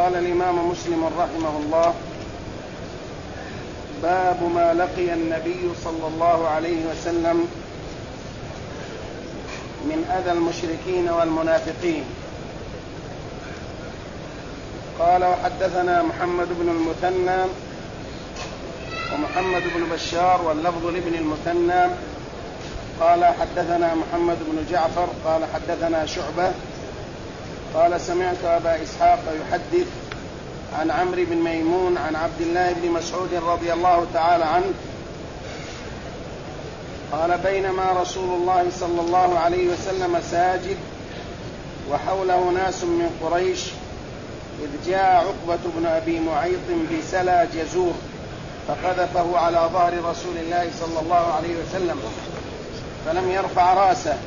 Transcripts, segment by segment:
قال الإمام مسلم رحمه الله: باب ما لقي النبي صلى الله عليه وسلم من أذى المشركين والمنافقين. قال: وحدثنا محمد بن المثنى ومحمد بن بشار واللفظ لابن المثنى قال: حدثنا محمد بن جعفر قال: حدثنا شعبة قال: سمعت أبا إسحاق يحدث عن عمرو بن ميمون عن عبد الله بن مسعود رضي الله تعالى عنه قال: بينما رسول الله صلى الله عليه وسلم ساجد وحوله ناس من قريش إذ جاء عقبة بن أبي معيط بسلا جزور فقذفه على ظهر رسول الله صلى الله عليه وسلم فلم يرفع رأسه،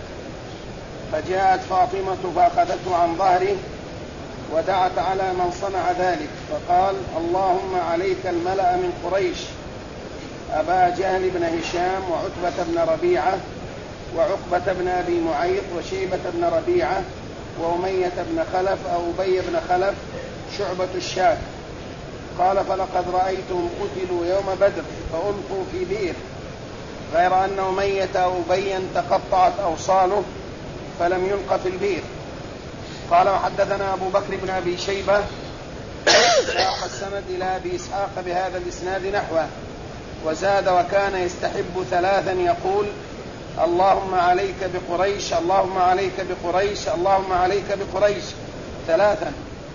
فجاءت فاطمة فأخذته عن ظهره ودعت على من صنع ذلك، فقال: اللهم عليك الملأ من قريش، أبا جهل بن هشام وعتبة بن ربيعة وعقبة بن أبي معيط وشيبة بن ربيعة وأمية بن خلف أو أبي بن خلف شعبة الشاك. قال: فلقد رأيتهم قتلوا يوم بدر فألقوا في بئر، غير أن أمية أو أبيا تقطعت أوصاله فلم يلق في البئر. قال: وحدثنا أبو بكر بن أبي شيبة ساق السند إلى أبي إسحاق بهذا الإسناد نحوه، وزاد: وكان يستحب ثلاثا يقول: اللهم عليك بقريش، اللهم عليك بقريش، اللهم عليك بقريش ثلاثا،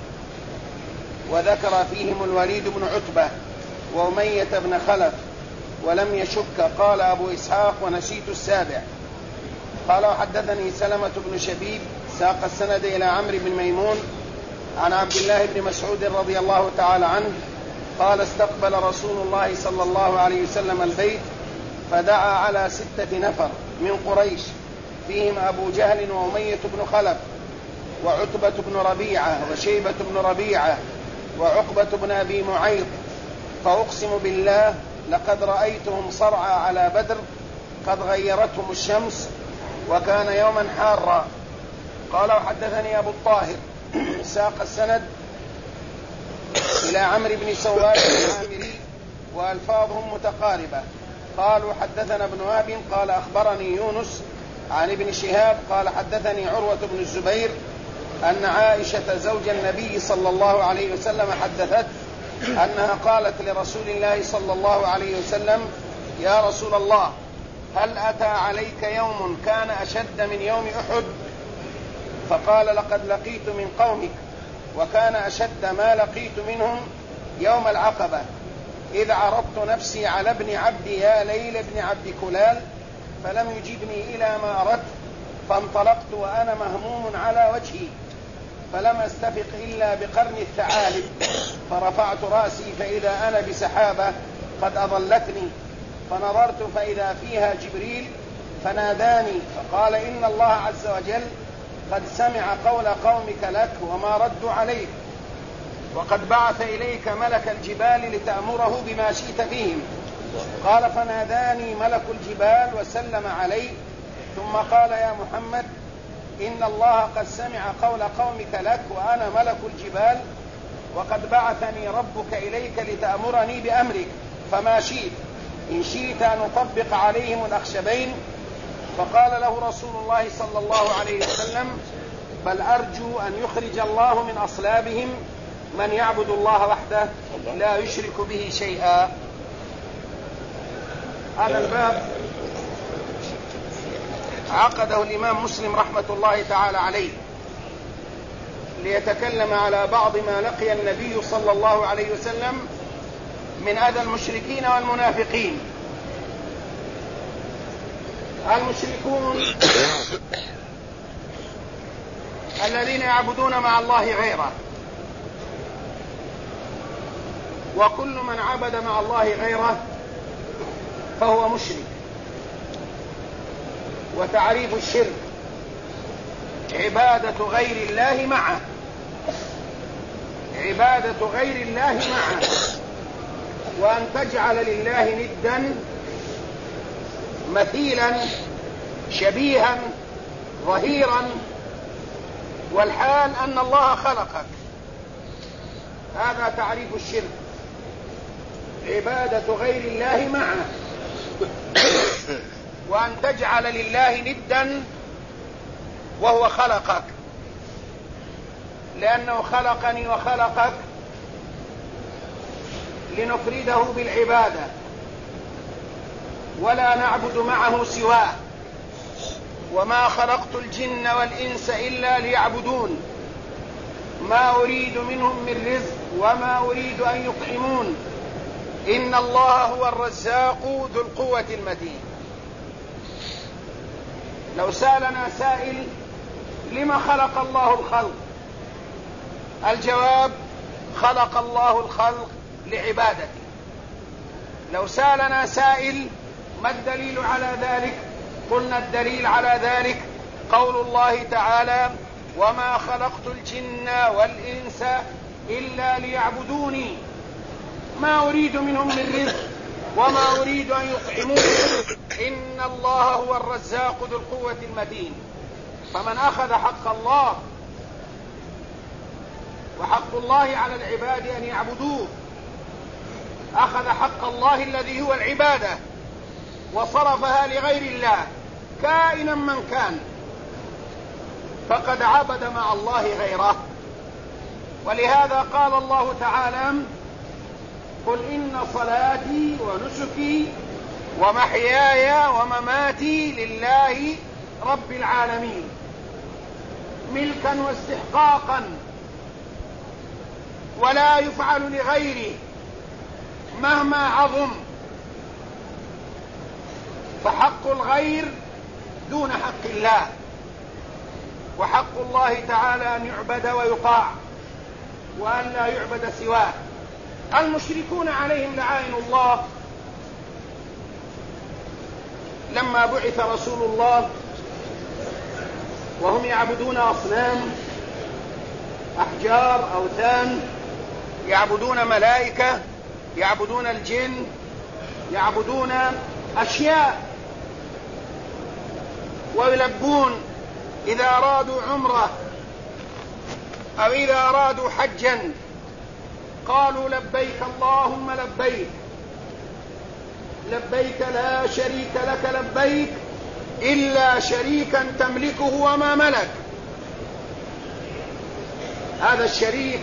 وذكر فيهم الوليد بن عتبة وأمية بن خلف ولم يشك. قال أبو إسحاق: ونسيت السابع. قال: وحدثني سلمة بن شبيب ساق السند إلى عمرو بن ميمون عن عبد الله بن مسعود رضي الله تعالى عنه قال: استقبل رسول الله صلى الله عليه وسلم البيت فدعا على 6 نفر من قريش فيهم أبو جهل وأمية بن خلف وعتبة بن ربيعة وشيبة بن ربيعة وعقبة بن أبي معيط، فأقسم بالله لقد رأيتهم صرعى على بدر قد غيرتهم الشمس وكان يوما حارا. قال: وحدثني أبو الطاهر ساق السند إلى عمرو بن سواد العامري وألفاظهم متقاربة. قالوا: حدثنا ابن وهب قال: أخبرني يونس عن ابن شهاب قال: حدثني عروة بن الزبير أن عائشة زوج النبي صلى الله عليه وسلم حدثت أنها قالت لرسول الله صلى الله عليه وسلم: يا رسول الله، هل أتى عليك يوم كان أشد من يوم أحد؟ فقال: لقد لقيت من قومك، وكان أشد ما لقيت منهم يوم العقبة، إذ عرضت نفسي على ابن عبد يا ليل ابن عبد كلال فلم يجبني إلى ما أردت، فانطلقت وأنا مهموم على وجهي، فلم أستفق إلا بقرن الثعالب، فرفعت رأسي فإذا أنا بسحابة قد أضلتني، فنظرت فإذا فيها جبريل فناداني فقال: إن الله عز وجل قد سمع قول قومك لك وما ردوا عليك، وقد بعث إليك ملك الجبال لتأمره بما شئت فيهم. قال: فناداني ملك الجبال وسلم علي، ثم قال: يا محمد، إن الله قد سمع قول قومك لك وأنا ملك الجبال، وقد بعثني ربك إليك لتأمرني بأمرك، فما شئت، إن شئت أن أطبق عليهم الأخشبين. فقال له رسول الله صلى الله عليه وسلم: بل أرجو أن يخرج الله من أصلابهم من يعبد الله وحده لا يشرك به شيئا. هذا الباب عقده الإمام مسلم رحمة الله تعالى عليه ليتكلم على بعض ما لقي النبي صلى الله عليه وسلم من أذى المشركين والمنافقين. المشركون الذين يعبدون مع الله غيره، وكل من عبد مع الله غيره فهو مشرك. وتعريف الشرك: عبادة غير الله معه، عبادة غير الله معه، وأن تجعل لله ندا مثيلا شبيها ظهيرا، والحال أن الله خلقك هذا تعريف الشرك: عبادة غير الله معه، وأن تجعل لله ندا وهو خلقك، لأنه خلقني وخلقك لنفرده بالعبادة ولا نعبد معه سواه. وما خلقت الجن والإنس إلا ليعبدون ما أريد منهم من رزق وما أريد أن يطعمون إن الله هو الرزاق ذو القوة المتين. لو سألنا سائل: لما خلق الله الخلق؟ الجواب: خلق الله الخلق لعبادته. لو سألنا سائل: ما الدليل على ذلك؟ قلنا: الدليل على ذلك قول الله تعالى: وما خلقت الجن والإنس إلا ليعبدوني ما أريد منهم من رزق وما أريد أن يطعمون إن الله هو الرزاق ذو القوة المتين. فمن أخذ حق الله، وحق الله على العباد أن يعبدوه، أخذ حق الله الذي هو العبادة وصرفها لغير الله كائنا من كان، فقد عبد مع الله غيره. ولهذا قال الله تعالى: قل إن صلاتي ونسكي ومحياي ومماتي لله رب العالمين، ملكا واستحقاقا، ولا يفعل لغيره مهما عظم. فحق الغير دون حق الله، وحق الله تعالى أن يعبد ويطاع وأن لا يعبد سواه. المشركون عليهم لعائن الله لما بعث رسول الله وهم يعبدون أصنام، أحجار، أوثان، يعبدون ملائكة، يعبدون الجن، يعبدون أشياء، ويلبون إذا أرادوا عمرة أو إذا أرادوا حجا قالوا: لبيك اللهم لبيك، لبيك لا شريك لك لبيك إلا شريكا تملكه وما ملك. هذا الشريك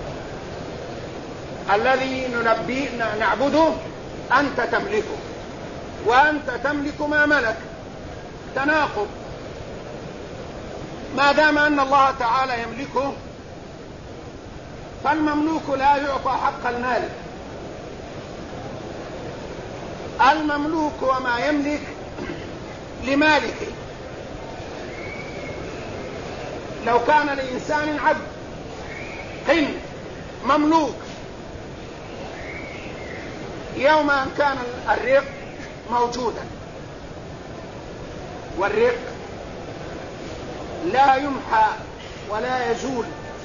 الذي نعبده أنت تملكه وأنت تملك ما ملك. تناقض. ما دام أن الله تعالى يملكه فالمملوك لا يعطى حق المالك. المملوك وما يملك لمالكه. لو كان لإنسان عبد قن مملوك، يوم أن كان الرق موجودا، والرق لا يمحى ولا يزول،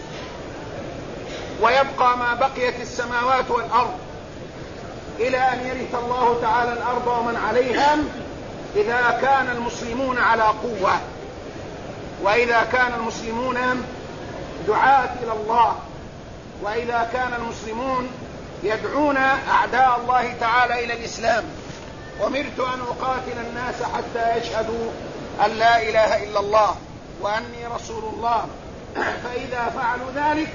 ويبقى ما بقيت السماوات والأرض إلى أن يرث الله تعالى الأرض ومن عليها، إذا كان المسلمون على قوة، وإذا كان المسلمون دعاة إلى الله، وإذا كان المسلمون يدعون أعداء الله تعالى إلى الإسلام. أمرت أن أقاتل الناس حتى يشهدوا أن لا إله إلا الله وأني رسول الله، فإذا فعلوا ذلك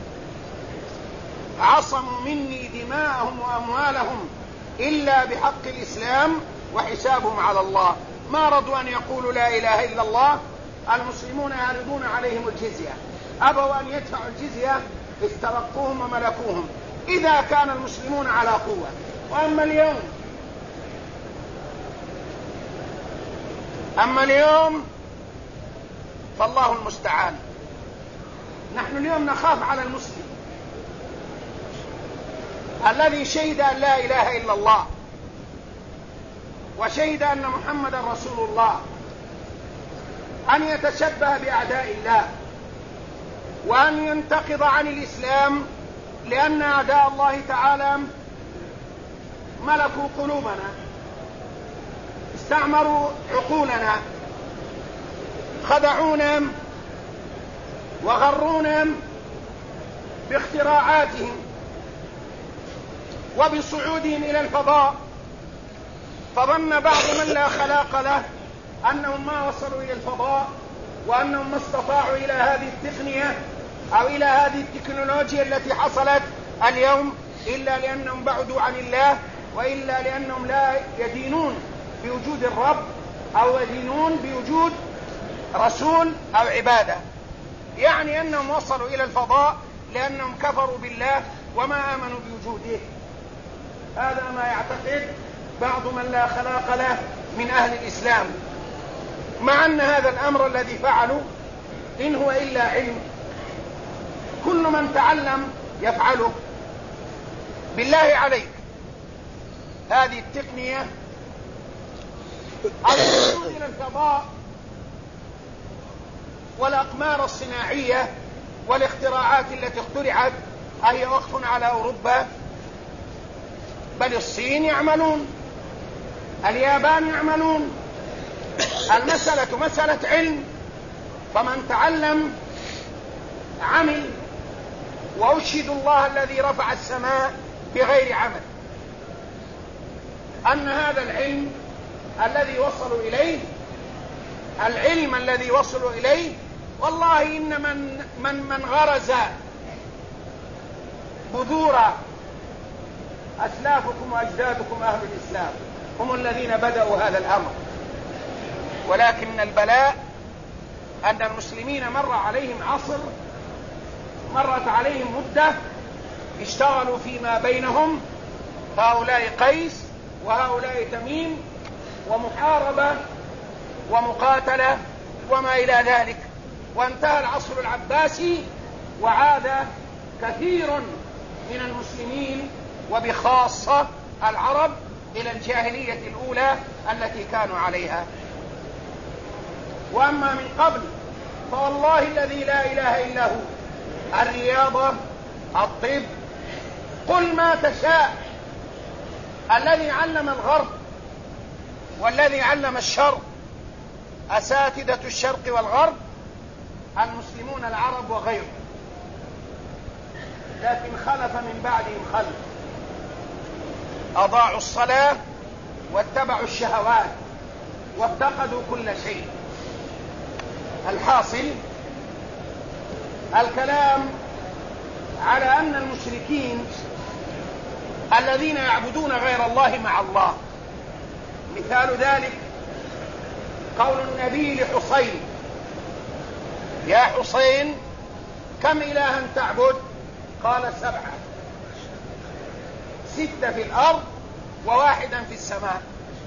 عصموا مني دماءهم وأموالهم إلا بحق الإسلام وحسابهم على الله. ما رضوا أن يقولوا لا إله إلا الله. المسلمون يعرضون عليهم الجزية، أبوا أن يدفعوا الجزية، استرقوهم وملكوهم إذا كان المسلمون على قوة. وأما اليوم فالله المستعان. نحن اليوم نخاف على المسلم الذي شهد أن لا إله إلا الله وشهد أن محمدا رسول الله أن يتشبه بأعداء الله وأن ينتقض عن الإسلام، لأن أعداء الله تعالى ملكوا قلوبنا، استعمروا عقولنا، خدعونا وغرونا باختراعاتهم وبصعودهم إلى الفضاء، فظن بعض من لا خلاق له أنهم ما وصلوا إلى الفضاء وأنهم ما استطاعوا إلى هذه التقنية أو إلى هذه التكنولوجيا التي حصلت اليوم إلا لأنهم بعدوا عن الله، وإلا لأنهم لا يدينون بوجود الرب أو يدينون بوجود رسول أو عبادة. يعني أنهم وصلوا إلى الفضاء لأنهم كفروا بالله وما آمنوا بوجوده. هذا ما يعتقد بعض من لا خلاق له من أهل الإسلام، مع أن هذا الأمر الذي فعلوا إن هو إلا علم، كل من تعلم يفعله. بالله عليك، هذه التقنية الوصول إلى الفضاء والأقمار الصناعية والاختراعات التي اخترعت أهي وقف على أوروبا؟ بل الصين يعملون، اليابان يعملون. المسألة مسألة علم، فمن تعلم عمل. وأشهد الله الذي رفع السماء بغير عمل أن هذا العلم الذي وصلوا إليه، العلم الذي وصلوا إليه، والله إن من غرز بذور أسلافكم وأجدادكم أهل الإسلام هم الذين بدأوا هذا الأمر. ولكن البلاء أن المسلمين مر عليهم عصر، مرت عليهم مدة اشتغلوا فيما بينهم، هؤلاء قيس وهؤلاء تميم، ومحاربة ومقاتلة وما إلى ذلك، وانتهى العصر العباسي وعاد كثير من المسلمين وبخاصة العرب إلى الجاهلية الأولى التي كانوا عليها. وأما من قبل فوالله الذي لا إله إلا هو، الرياضة، الطب، قل ما تشاء، الذي علم الغرب والذي علم الشرق، أساتذة الشرق والغرب المسلمون العرب وغيرهم، لكن خلف من بعدهم خلف أضاعوا الصلاة واتبعوا الشهوات وافتقدوا كل شيء. الحاصل الكلام على أن المشركين الذين يعبدون غير الله مع الله، مثال ذلك قول النبي لحسين: يا حسين كم إلها تعبد؟ قال 7، 6 في الأرض و1 في السماء.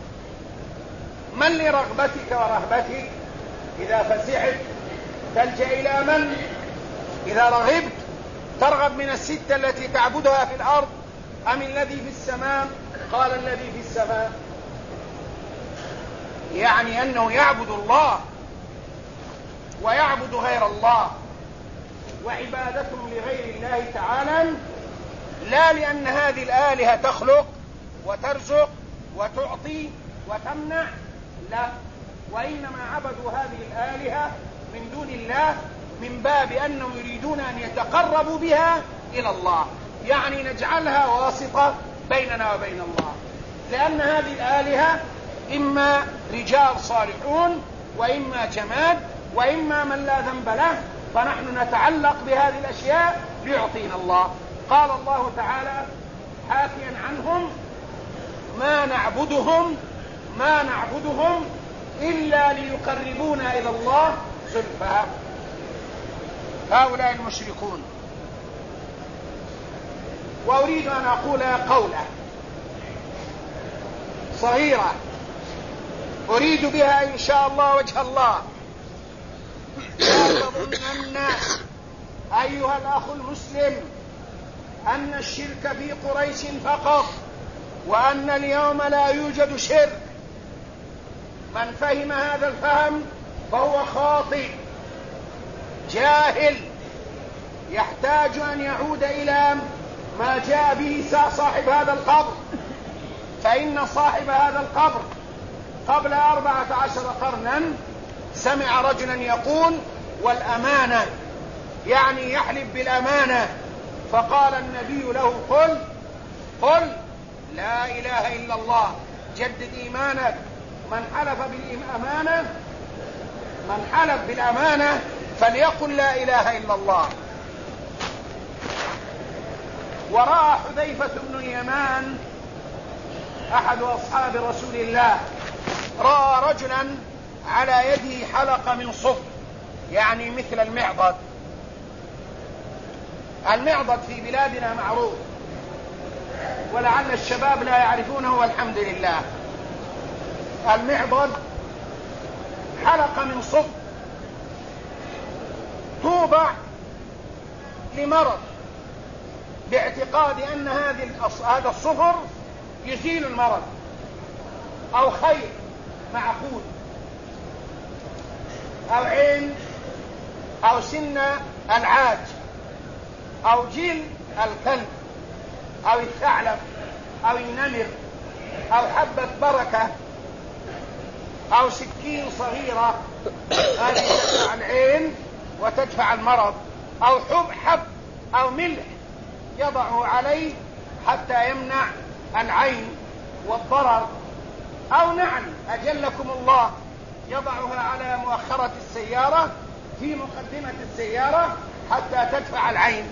من لرغبتك ورهبتك إذا فزعت تلجأ إلى من؟ إذا رغبت ترغب من 6 التي تعبدها في الأرض أم الذي في السماء؟ قال الذي في السماء. يعني أنه يعبد الله ويعبد غير الله، وعبادتهم لغير الله تعالى لا لأن هذه الآلهة تخلق وترزق وتعطي وتمنع، لا، وإنما عبدوا هذه الآلهة من دون الله من باب أنهم يريدون أن يتقربوا بها إلى الله، يعني نجعلها واسطة بيننا وبين الله، لأن هذه الآلهة إما رجال صالحون وإما جماد وإما من لا ذنب له، فنحن نتعلق بهذه الأشياء ليعطينا الله. قال الله تعالى حاكيا عنهم: ما نعبدهم إلا ليقربونا إلى الله زلفى. هؤلاء المشركون. وأريد أن أقول قولة صغيرة أريد بها إن شاء الله وجه الله. لا تظنن أيها الأخ المسلم أن الشرك في قريش فقط، وأن اليوم لا يوجد شرك. من فهم هذا الفهم فهو خاطئ جاهل، يحتاج أن يعود إلى ما جاء به صاحب هذا القبر، فإن صاحب هذا القبر قبل 14 قرنا سمع رجلا يقول: والأمانة، يعني يحلف بالأمانة فقال النبي له قل لا إله إلا الله، جدد إيمانك. من حلف بالأمانة فليقل لا إله إلا الله. ورأى حذيفة بن اليمان أحد أصحاب رسول الله، رأى رجلا على يده حلقة من صفر، يعني مثل المعضد. المعضد في بلادنا معروف، ولعل الشباب لا يعرفونه والحمد لله. المعضد حلقة من صفر توضع لمرض، باعتقاد أن هذا الصفر يزيل المرض، أو خير معقول، أو عين، أو سن العاج، أو جلد الكلب، أو الثعلب، أو النمر، أو حبة بركة، أو سكين صغيرة، هذه تدفع العين وتدفع المرض، أو حب أو ملح يضعه عليه حتى يمنع العين والضرر، أو نعل أجلكم الله يضعها على مؤخرة السيارة في مقدمة السيارة حتى تدفع العين،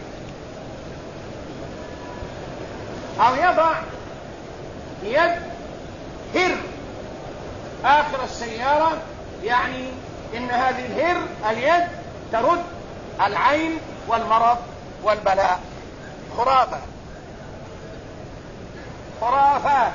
أو يضع يد هر آخر السيارة، يعني إن هذه اليد ترد العين والمرض والبلاء. خرافات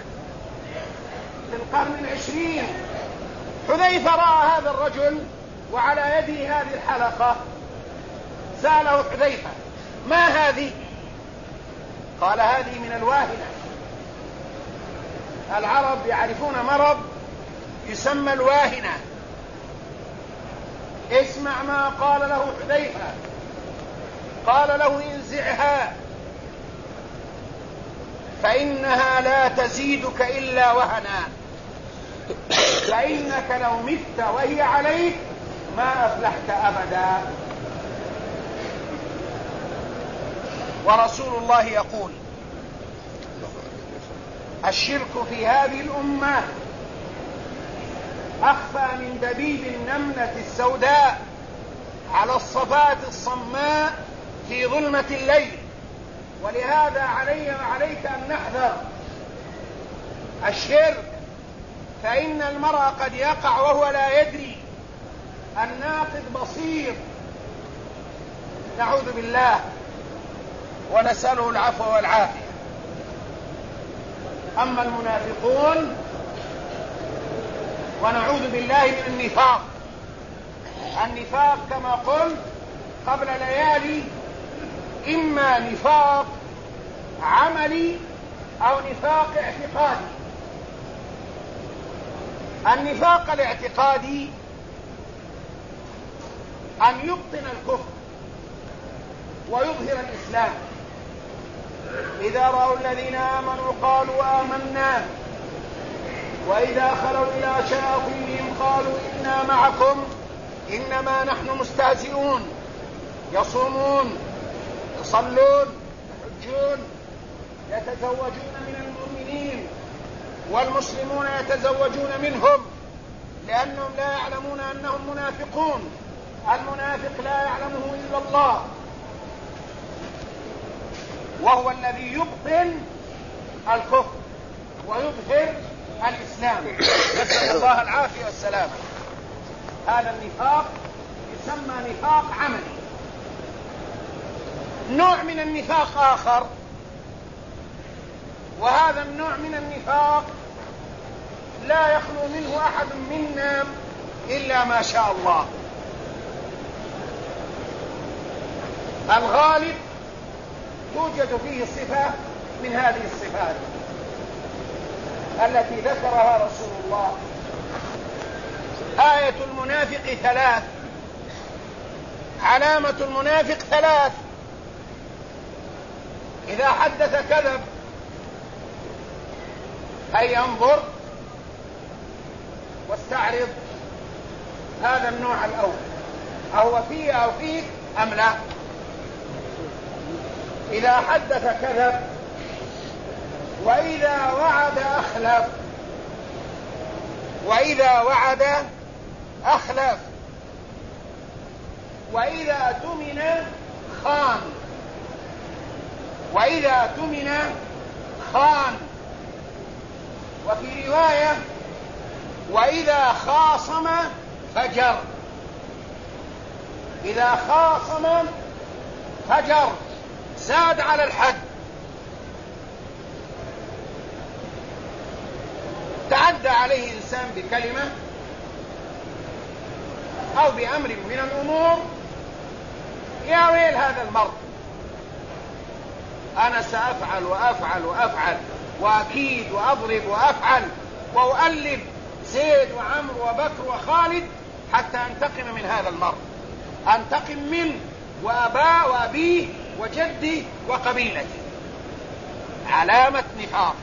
في القرن العشرين. حذيفة رأى هذا الرجل وعلى يده هذه الحلقة، سأله حذيفة ما هذه؟ قال هذه من الواهنة. العرب يعرفون مرض يسمى الواهنة. اسمع ما قال له حذيفة، قال له انزعها فإنها لا تزيدك إلا وهنا، فإنك لو مت وهي عليك ما أفلحت أبدا. ورسول الله يقول الشرك في هذه الأمة أخفى من دبيب النملة السوداء على الصفات الصماء في ظلمة الليل. ولهذا علي وعليك أن نحذر الشرك، فإن المرء قد يقع وهو لا يدري. الناقد بصير، نعوذ بالله ونسأله العفو والعافية. أما المنافقون ونعوذ بالله من النفاق. النفاق كما قلت قبل ليالي إما نفاق عملي أو نفاق اعتقادي. النفاق الاعتقادي أن يبطن الكفر ويظهر الإسلام. إذا رأوا الذين آمنوا قالوا آمنا، وإذا خلوا إلى شياطينهم قالوا إنا معكم إنما نحن مستهزئون. يصومون، يصلون، يحجون، يتزوجون من المؤمنين، والمسلمون يتزوجون منهم، لأنهم لا يعلمون أنهم منافقون. المنافق لا يعلمه إلا الله، وهو الذي يبطن الكفر ويظهر الإسلام، نسأل الله العافية والسلامة. هذا النفاق يسمى نفاق عملي. نوع من النفاق آخر، وهذا النوع من النفاق لا يخلو منه أحد منا إلا ما شاء الله. الغالب توجد فيه صفة من هذه الصفات التي ذكرها رسول الله. آية المنافق 3، علامة المنافق 3: إذا حدث كذب، أي انظر واستعرض هذا النوع الأول، أهو فيه أو فيك أم لا. إذا حدث كذب، وإذا وعد أخلف، وإذا وعد أخلف، وإذا اؤتمن خان، وإذا اؤتمن خان. وفي رواية وإذا خاصم فجر. إذا خاصم فجر، زاد على الحد، تعدى عليه إنسان بكلمة أو بأمر من الأمور، يا ويل هذا المرء، أنا سأفعل وأفعل وأفعل وأكيد وأضرب وأفعل وأؤلب زيد وعمرو وبكر وخالد حتى أنتقم من هذا المرء، أنتقم منه وأبيه وجدي وقبيلتي. علامة نفاق.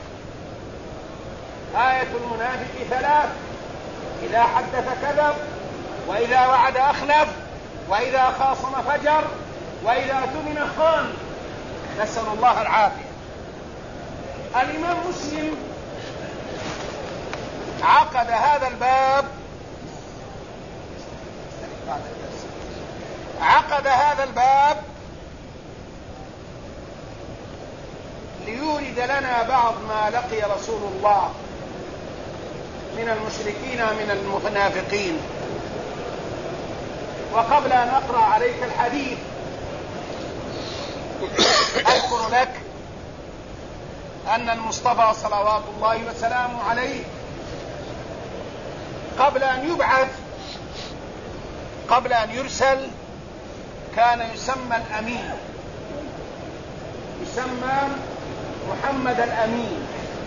آية المنافق ثلاث: إذا حدث كذب، وإذا وعد أخلف، وإذا خاصم فجر، وإذا اؤتمن خان. نسأل الله العافية. الإمام مسلم عقد هذا الباب، ليورد لنا بعض ما لقي رسول الله من المشركين من المنافقين. وقبل أن أقرأ عليك الحديث أذكر لك أن المصطفى صلوات الله وسلامه عليه قبل أن يبعث، قبل أن يرسل، كان يسمى الأمين، يسمى محمد الأمين.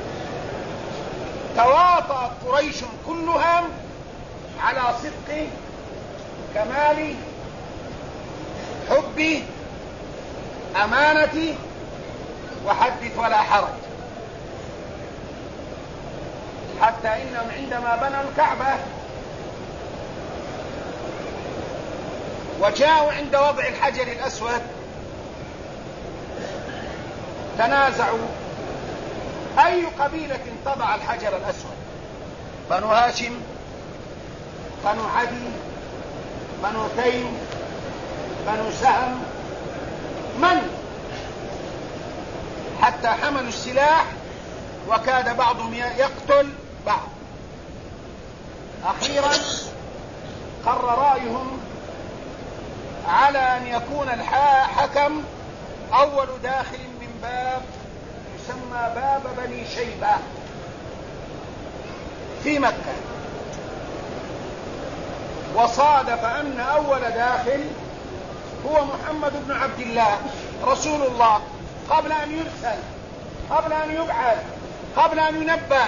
تواطأت قريش كلها على صدق، كمال، حب، أمانة، وحدث ولا حرج، حتى إنهم عندما بنوا الكعبة وجاءوا عند وضع الحجر الأسود تنازعوا أي قبيلة تضع الحجر الأسود، بنو هاشم، بنو عدي، بنو تيم، بنو سهم، من؟ حتى حملوا السلاح وكاد بعضهم يقتل بعض. أخيرا قرر رأيهم على أن يكون الحكم أول داخل من باب يسمى باب بني شيبة في مكة. وصادف أن أول داخل هو محمد بن عبد الله رسول الله، قبل أن يرسل، قبل أن يبعث، قبل أن ينبأ.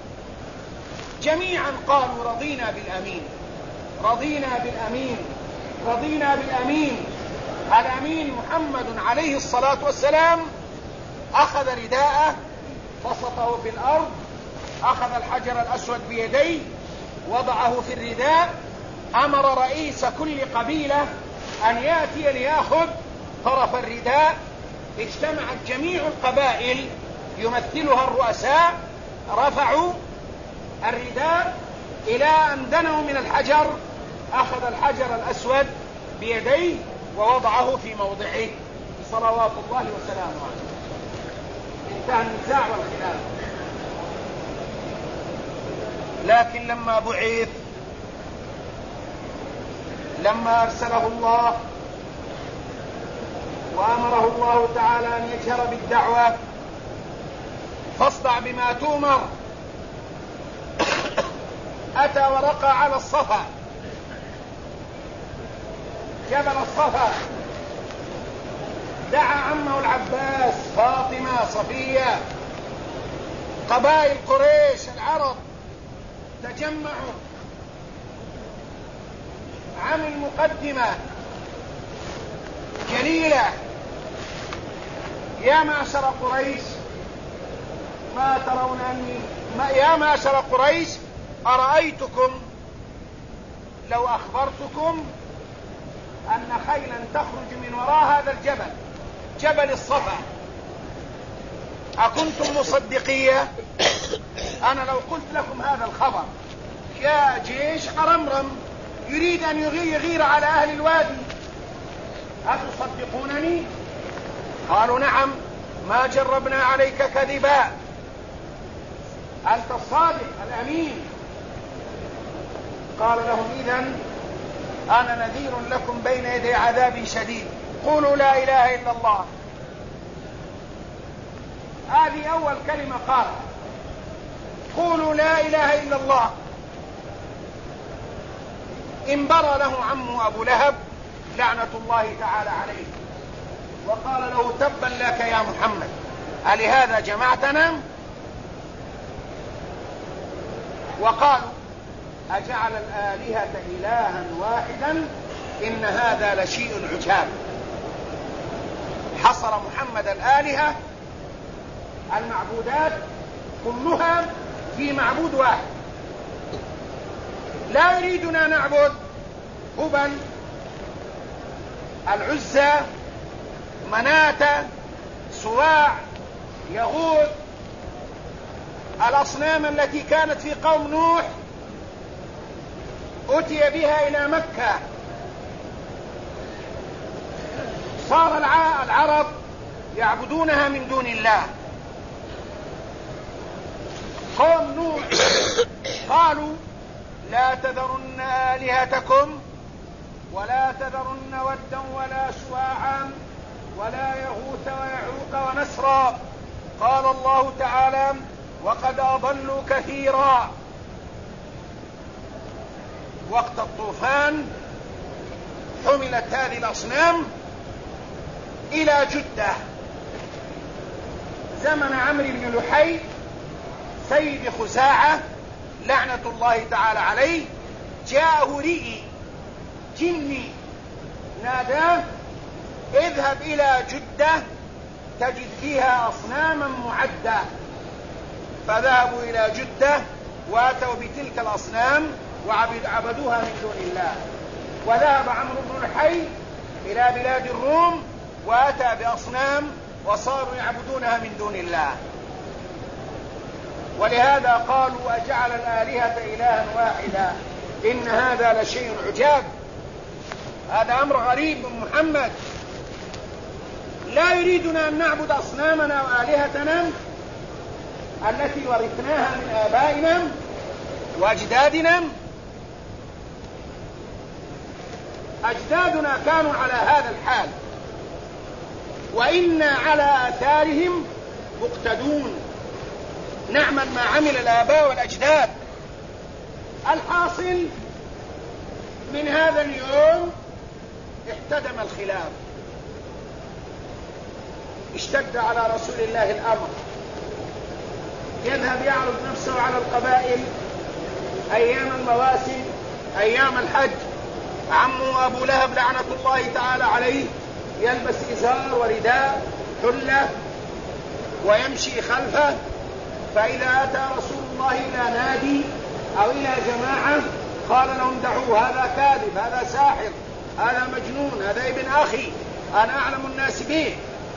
جميعا قالوا رضينا بالأمين، رضينا بالأمين، رضينا بالأمين. الأمين محمد عليه الصلاة والسلام أخذ رداءه، بسطه في الأرض، أخذ الحجر الأسود بيديه، وضعه في الرداء، أمر رئيس كل قبيلة أن يأتي ليأخذ طرف الرداء. اجتمعت جميع القبائل يمثلها الرؤساء، رفعوا الرداء إلى أن دنوا من الحجر، أخذ الحجر الأسود بيديه ووضعه في موضعه صلوات الله وسلامه عليه. انتهى النزاع والخلاف. لكن لما بعث، لما أرسله الله وأمره الله تعالى أن يجهر بالدعوة، فاصدع بما تؤمر، أتى ورقى على الصفا، جبل الصفا، دعا عمه العباس، فاطمة، صفية، قبائل قريش العرب تجمعوا، عمل مقدمة جليلة: يا معشر قريش، ما ترون أني يا معشر قريش، أرأيتكم لو أخبرتكم أن خيلا تخرج من وراء هذا الجبل جبل الصفا أكنتم مصدقية؟ أنا لو قلت لكم هذا الخبر، جاء جيش قرمرم يريد أن يغير على أهل الوادي، أتصدقونني؟ قالوا نعم، ما جربنا عليك كذبا، أنت الصادق الأمين. قال لهم إذن أنا نذير لكم بين يدي عذاب شديد، قولوا لا إله إلا الله. هذه أول كلمة قال، قولوا لا إله إلا الله. انبرى له عمه أبو لهب لعنة الله تعالى عليه، وقال له تبا لك يا محمد، ألهذا جمعتنا؟ وقالوا أجعل الآلهة إلها واحدا إن هذا لشيء عجاب. حصر محمد الآلهة المعبودات كلها في معبود واحد، لا يريدنا نعبد هبل، العزى، مناة، سواع، يغوث، الأصنام التي كانت في قوم نوح أتي بها إلى مكة، صار العرب يعبدونها من دون الله. قوم نوح قالوا لا تذرن آلهتكم ولا تذرن ودا ولا سواعا ولا يغوث ويعوق ونسرا. قال الله تعالى وقد أضلوا كثيرا. وقت الطوفان حملت هذه الأصنام إلى جدة زمن عمرو بن لحي سيد خزاعة لعنة الله تعالى عليه. جاءه رئي جني ناداه اذهب إلى جدة تجد فيها أصناما معدة. فذهبوا إلى جدة واتوا بتلك الأصنام وعبدوها من دون الله. وذهب عمرو بن لحي إلى بلاد الروم واتى بأصنام وصاروا يعبدونها من دون الله. ولهذا قالوا أجعل الآلهة إلها واحدا إن هذا لشيء عجاب. هذا أمر غريب من محمد، لا يريدنا أن نعبد أصنامنا وآلهتنا التي ورثناها من آبائنا وأجدادنا. أجدادنا كانوا على هذا الحال وإنا على آثارهم مقتدون، نعمل ما عمل الآباء والأجداد. الحاصل من هذا اليوم احتدم الخلاف، اشتد على رسول الله الأمر، يذهب يعرض نفسه على القبائل أيام المواسم أيام الحج. عمه أبو لهب لعنة الله تعالى عليه يلبس إزار ورداء حلة ويمشي خلفه، فإذا أتى رسول الله إلى نادي أو إلى جماعة قال لهم دعوه، هذا كاذب، هذا ساحر، هذا مجنون، هذا ابن أخي، أنا أعلم الناس به.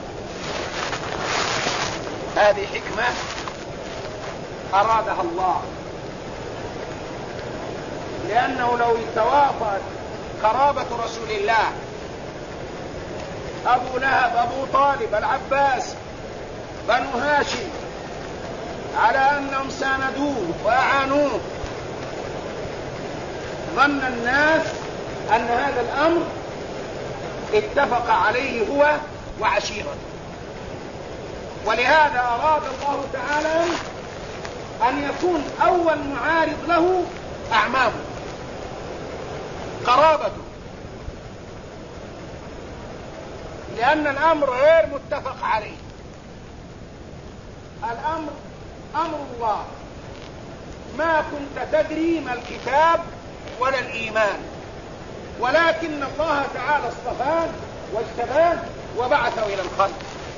هذه حكمة أرادها الله، لأنه لو توافت قرابة رسول الله أبو لهب أبو طالب العباس بنو هاشم على أنهم ساندوه وأعانوه، ظن الناس أن هذا الأمر اتفق عليه هو وعشيرته. ولهذا أراد الله تعالى أن يكون أول معارض له أعمامه قرابته، لأن الأمر غير متفق عليه. الأمر أمر الله، ما كنت تدري ما الكتاب ولا الإيمان، ولكن الله تعالى اصطفاه واجتباه وبعثه إلى الخلق.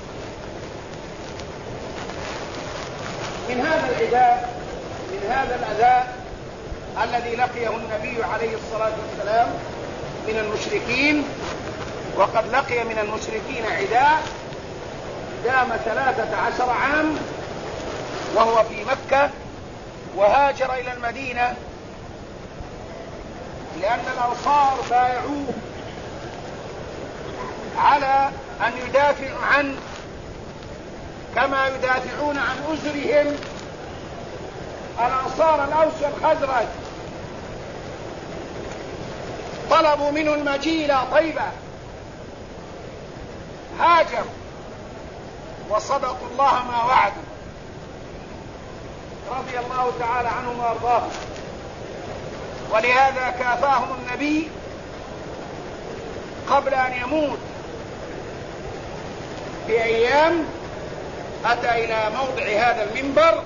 من هذا العداء، من هذا الأذى الذي لقيه النبي عليه الصلاة والسلام من المشركين، وقد لقي من المشركين عداء دام 13 عام وهو في مكة، وهاجر إلى المدينة لأن الأنصار بايعوه على أن يدافعوا عنه كما يدافعون عن أزرهم الأنصار الأوس والخزرج. طلبوا منه المجيء إلى طيبة، هاجر وصدقوا الله ما وعدوا رضي الله تعالى عنهم وارضاهم. ولهذا كافاهم النبي قبل أن يموت بأيام، أتى إلى موضع هذا المنبر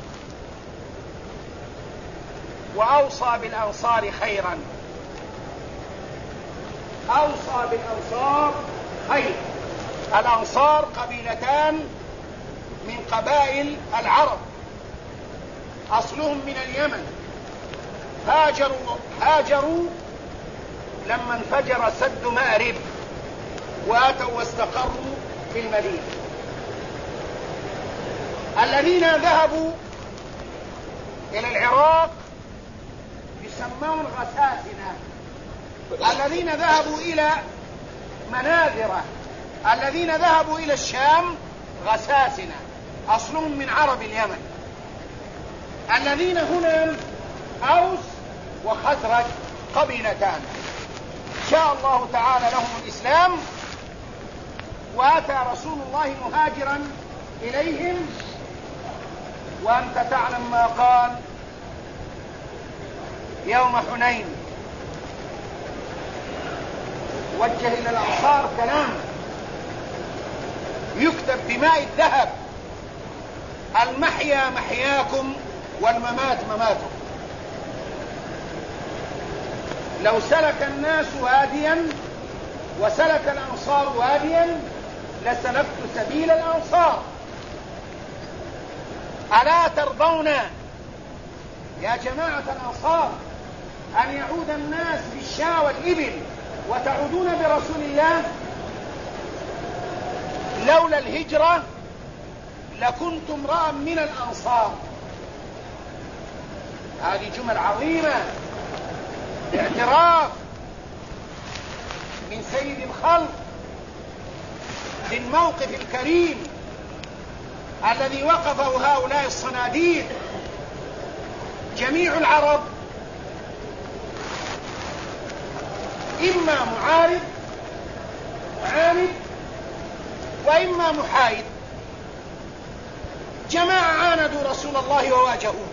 وأوصى بالأنصار خيرا، أوصى بالأنصار خيرا. الأنصار قبيلتان من قبائل العرب، أصلهم من اليمن، هاجروا لما انفجر سد مأرب واتوا واستقروا في المدينة. الذين ذهبوا إلى العراق يسمون غساسنة، الذين ذهبوا إلى مناذرة، الذين ذهبوا إلى الشام غساسنة، أصلهم من عرب اليمن. الذين هنا أوس وخزرج قبيلتان، شاء الله تعالى لهم الإسلام، وأتى رسول الله مهاجرا إليهم. وأنت تعلم ما قال يوم حنين، وجه إلى الأنصار كلام يكتب بماء الذهب: المحيا محياكم والممات مماتكم. لو سلك الناس واديا وسلك الأنصار واديا لسلكت سبيل الأنصار. ألا ترضون يا جماعة الأنصار أن يعود الناس بالشاة والإبل وتعودون برسول الله؟ لولا الهجرة لكنت امرأ من الأنصار. هذه جمل عظيمة، اعتراف من سيد الخلق للموقف الكريم الذي وقفه هؤلاء الصناديد. جميع العرب إما معارض معاند وإما محايد. جماعة عاندوا رسول الله وواجهوه،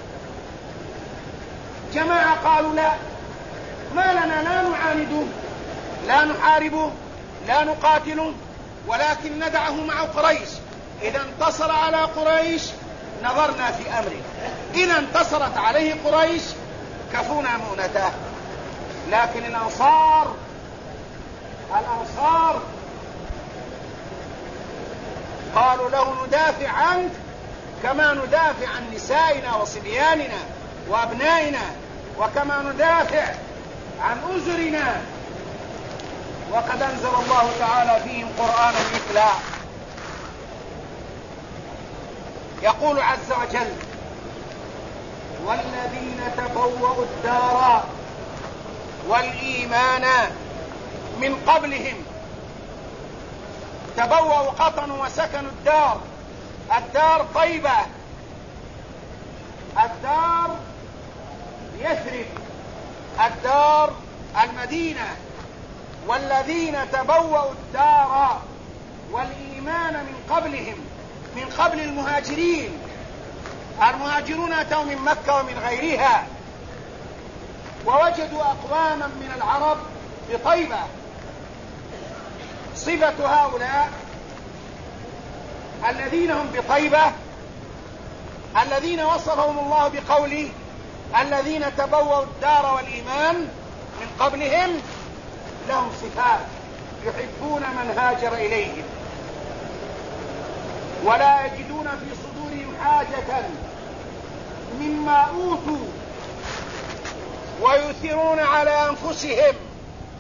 جماعة قالوا لا، ما لنا، لا نعانده، لا نحاربه، لا نقاتله، ولكن ندعه مع قريش. إذا انتصر على قريش نظرنا في أمره، إذا انتصرت عليه قريش كفونا مؤنته. لكن الأنصار قالوا له ندافع عنك كما ندافع عن نسائنا وصبياننا وأبنائنا، وكما ندافع عن أزرنا. وقد أنزل الله تعالى فيهم قرآنا يتلى. يقول عز وجل: والذين تبوأوا الدار والإيمان من قبلهم. تبوأوا قطنوا وسكنوا الدار. الدار طيبة، الدار يثرب، الدار المدينة. والذين تبوأوا الدار والإيمان من قبلهم، من قبل المهاجرين. المهاجرون أتوا من مكة ومن غيرها ووجدوا أقواما من العرب بطيبة. صفة هؤلاء الذين هم بطيبة الذين وصفهم الله بقوله: الذين تبوأوا الدار والإيمان من قبلهم، لهم صفات: يحبون من هاجر إليهم ولا يجدون في صدورهم حاجة مما أوتوا ويؤثرون على أنفسهم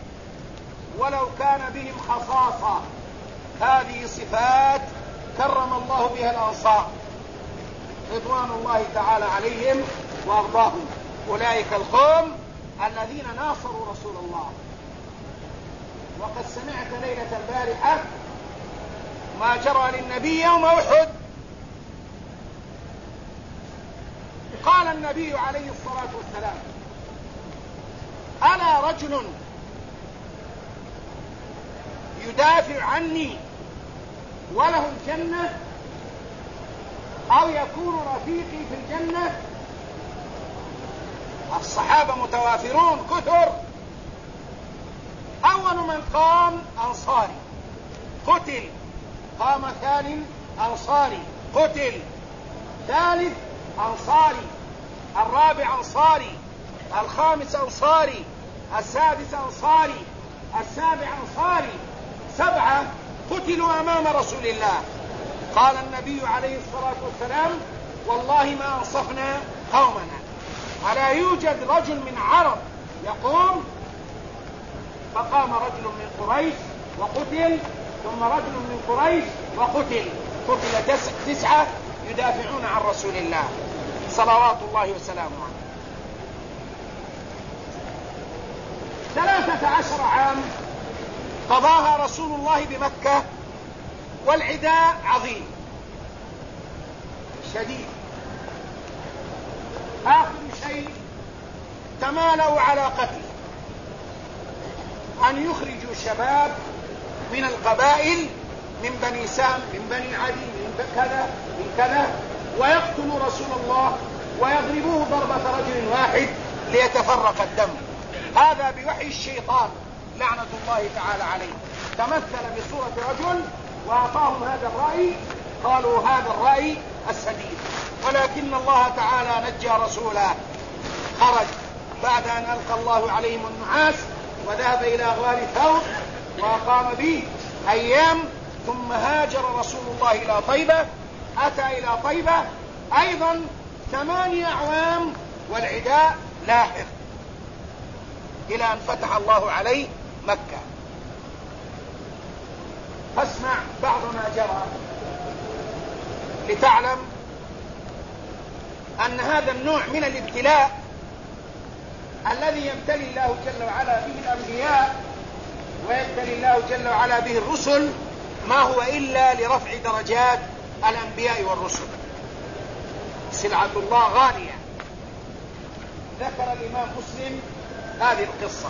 ولو كان بهم خصاصة. هذه صفات كرم الله بها الأنصار رضوان الله تعالى عليهم وأرضاهم. أولئك القوم الذين ناصروا رسول الله. وقد سمعت ليلة البارحة ما جرى للنبي يوم أحد. قال النبي عليه الصلاة والسلام: ألا رجل يدافع عني وله الجنة أو يكون رفيقي في الجنة؟ الصحابة متوافرون كثر. أول من قام أنصاري قتل، قام ثاني أنصاري قتل، ثالث أنصاري، الرابع أنصاري، الخامس أنصاري، السادس أنصاري، السابع أنصاري، 7 قتلوا أمام رسول الله. قال النبي عليه الصلاة والسلام: والله ما أنصفنا قومنا. ألا يوجد رجل من عرب يقوم؟ فقام رجل من قريش وقتل، ثم رجل من قريش وقتل، قتل 9 يدافعون عن رسول الله صلوات الله وسلامه عليه. 13 عام قضاها رسول الله بمكة، والعداء عظيم شديد. آخر شيء تمالوا على قتله، أن يخرجوا شباب من القبائل، من بني سام، من بني عدي، من كذا من كذا، ويقتلوا رسول الله ويضربوه ضربة رجل واحد ليتفرق الدم. هذا بوحي الشيطان لعنة الله تعالى عليه. تمثل بصورة رجل وأعطاهم هذا الرأي، قالوا هذا الرأي السديد، ولكن الله تعالى نجى رسوله. خرج بعد أن ألقى الله عليهم النعاس وذهب إلى غار ثور وقام به أيام، ثم هاجر رسول الله إلى طيبة. أتى إلى طيبة أيضا 8 أعوام والعداء لاحق، إلى أن فتح الله عليه مكة. فاسمع بعض ما جرى لتعلم أن هذا النوع من الابتلاء الذي يبتلي الله جل وعلا به الأنبياء ويبتلي الله جل وعلا به الرسل ما هو إلا لرفع درجات الأنبياء والرسل. سلعة الله غالية. ذكر الإمام مسلم هذه القصة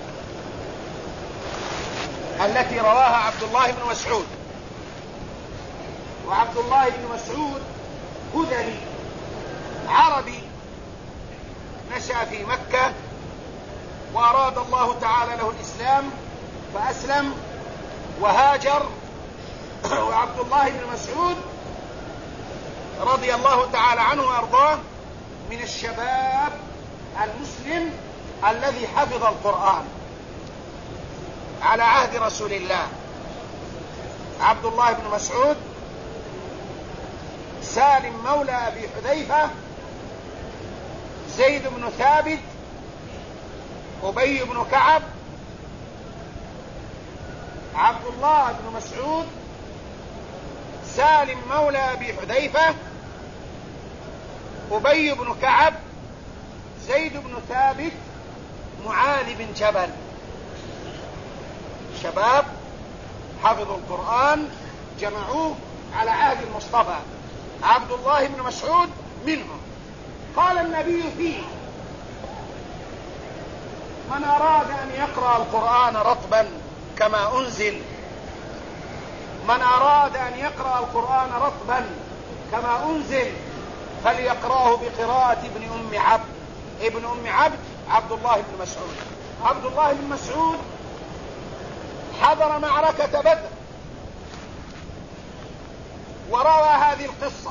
التي رواها عبد الله بن مسعود. وعبد الله بن مسعود هذلي عربي نشأ في مكة، وأراد الله تعالى له الإسلام فأسلم وهاجر. وعبد الله بن مسعود رضي الله تعالى عنه وأرضاه من الشباب المسلم الذي حفظ القرآن على عهد رسول الله. عبد الله بن مسعود سالم مولى أبي حذيفة، زيد بن ثابت، أبي بن كعب، عبد الله بن مسعود، سالم مولى أبي حذيفة، أبي بن كعب، زيد بن ثابت، معاذ بن جبل. شباب حفظوا القرآن جمعوه على عهد المصطفى. عبد الله بن مسعود منهم. قال النبي فيه: من أراد أن يقرأ القرآن رطبا كما أنزل، من أراد أن يقرأ القرآن رطبا كما أنزل فليقرأه بقراءة ابن أم عبد. ابن أم عبد عبد الله بن مسعود. عبد الله بن مسعود حضر معركة بدر وروى هذه القصة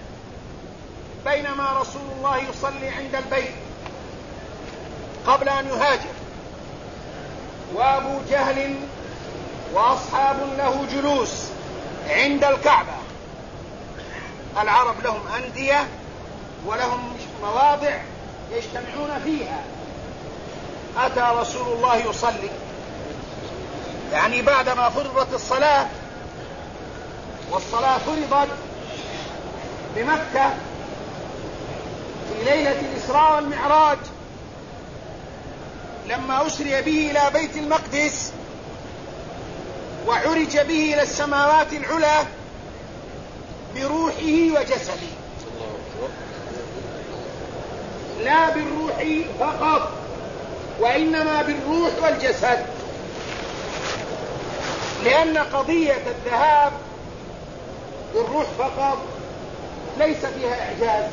بينما رسول الله يصلي عند البيت قبل أن يهاجر، وأبو جهل وأصحاب له جلوس عند الكعبة. العرب لهم أندية ولهم مواضع يجتمعون فيها. أتى رسول الله يصلي، يعني بعدما فرضت الصلاة، والصلاة فرضت بمكة في ليلة الإسراء والمعراج لما أسري به إلى بيت المقدس وعرج به إلى السماوات العلى بروحه وجسده، لا بالروح فقط وإنما بالروح والجسد، لأن قضية الذهاب بالروح فقط ليس فيها إعجاز.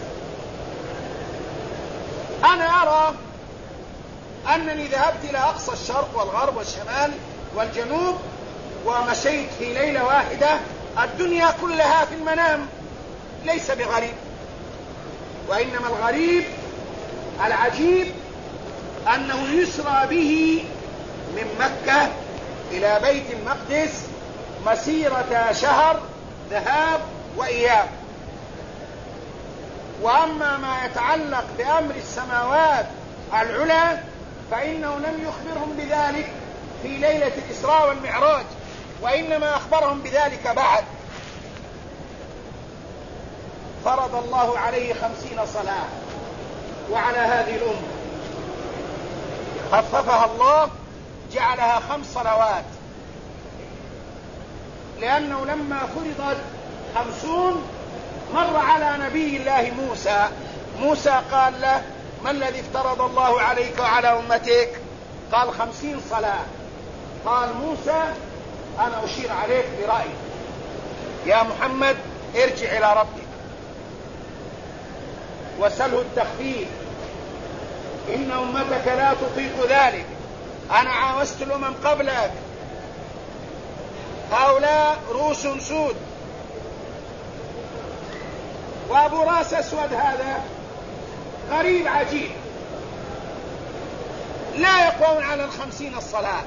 أنا أرى أنني ذهبت إلى أقصى الشرق والغرب والشمال والجنوب ومشيت في ليلة واحدة الدنيا كلها في المنام، ليس بغريب، وإنما الغريب العجيب أنه يسرى به من مكة إلى بيت المقدس مسيرة شهر ذهاب وإياب. وأما ما يتعلق بأمر السماوات العلى فإنه لم يخبرهم بذلك في ليلة الإسراء والمعراج، وإنما أخبرهم بذلك بعد. فرض الله عليه 50 صلاة، وعلى هذه الأمة خففها الله جعلها 5 صلوات، لأنه لما فرضت 50 مر على نبي الله موسى قال له: ما الذي افترض الله عليك وعلى أمتك؟ قال 50 صلاة. قال موسى: أنا أشير عليك برأيي يا محمد، ارجع إلى ربك وسله التخفيف، إن أمتك لا تطيق ذلك، أنا عاوزت الأمم قبلك، هؤلاء رؤوس سود، وأبو راس أسود هذا غريب عجيب، لا يقوون على 50 الصلاة.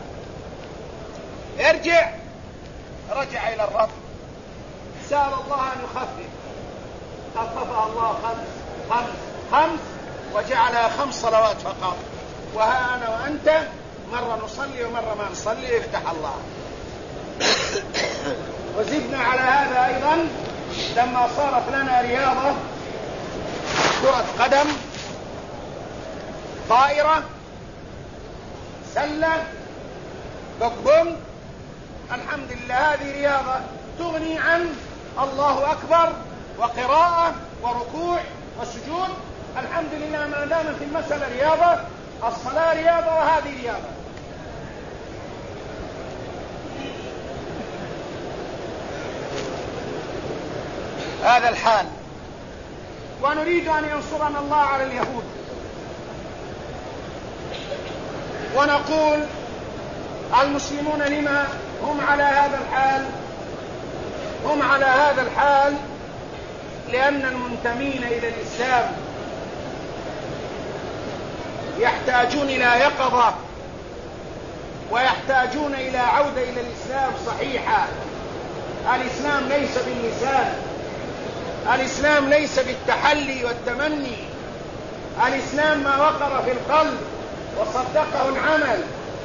ارجع، رجع إلى الرب، سأل الله أن يخفف، خففها الله 5 وجعلها 5 صلوات فقط. وها أنا وأنت مرة نصلي ومرة ما نصلي، يفتح الله. وزدنا على هذا أيضا لما صارت لنا رياضة، كرة قدم، طائرة، سلة، بقبم، الحمد لله هذه رياضة تغني عن الله أكبر وقراءة وركوع وسجود. الحمد لله ما دام في المسألة رياضة، الصلاة رياضة وهذه رياضة. هذا الحال، ونريد أن ينصرنا الله على اليهود، ونقول المسلمون لما هم على هذا الحال؟ هم على هذا الحال لأن المنتمين إلى الإسلام يحتاجون إلى يقظة، ويحتاجون إلى عودة إلى الإسلام صحيحة. الإسلام ليس باللسان، الإسلام ليس بالتحلي والتمني، الإسلام ما وقر في القلب وصدقه العمل.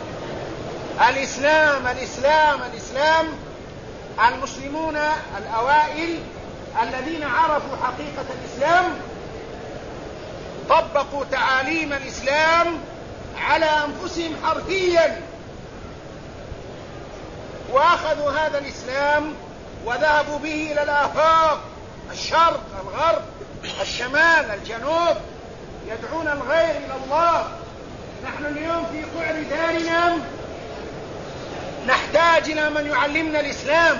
الإسلام المسلمون الأوائل الذين عرفوا حقيقة الإسلام طبقوا تعاليم الإسلام على أنفسهم حرفيا، وأخذوا هذا الإسلام وذهبوا به إلى الآفاق، الشرق، الغرب، الشمال، الجنوب، يدعون الغير إلى الله. نحن اليوم في قعر دارنا نحتاج إلى من يعلمنا الإسلام.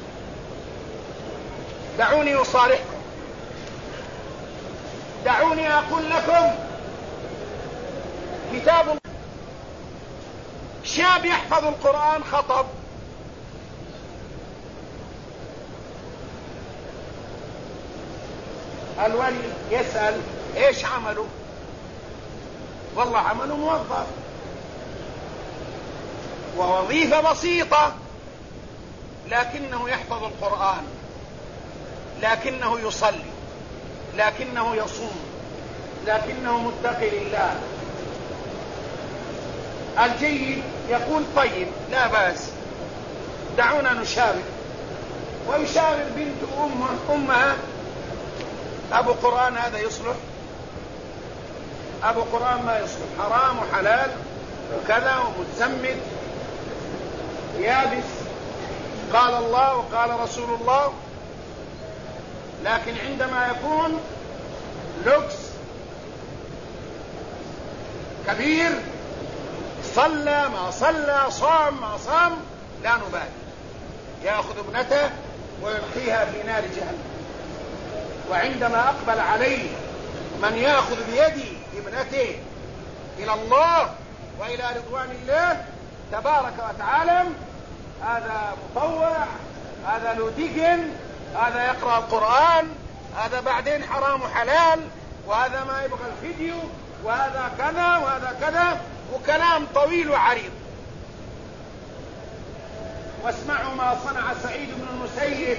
دعوني أصارحكم، دعوني أقول لكم، كتاب شاب يحفظ القرآن خطب، الولي يسأل ايش عمله؟ والله عمله موظف، ووظيفة بسيطة، لكنه يحفظ القرآن، لكنه يصلي، لكنه يصوم، لكنه متقي لله. الجيد يقول طيب لا بأس، دعونا نشاور، ويشاور بنت أمها أبو قرآن هذا يصلح؟ أبو قرآن ما يصلح، حرام وحلال وكذا ومتزمت يابس، قال الله وقال رسول الله. لكن عندما يكون لوكس كبير، صلى ما صلى، صام ما صام، لا نبالي، يأخذ ابنته ويلقيها في نار جهنم. وعندما أقبل عليه من يأخذ بيد ابنته إلى الله وإلى رضوان الله تبارك وتعالى، هذا مطوع، هذا له دقن، هذا يقرأ القرآن، هذا بعدين حرام وحلال، وهذا ما يبغى الفيديو، وهذا كذا وهذا كذا، وكلام طويل وعريض. واسمعوا ما صنع سعيد بن المسيب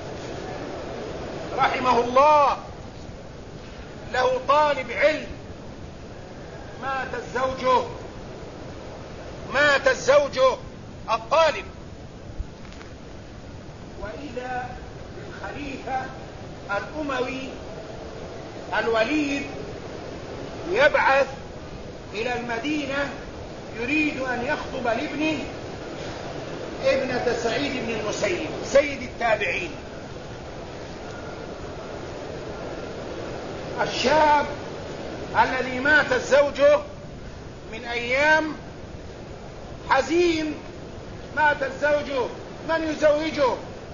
رحمه الله. له طالب علم مات الزوج الطالب، وإذا بالخليفة الأموي الوليد يبعث إلى المدينة يريد أن يخطب لابنه ابنة سعيد بن المسيب سيد التابعين. الشاب الذي مات الزوج من أيام حزين، مات الزوج، من يزوجه؟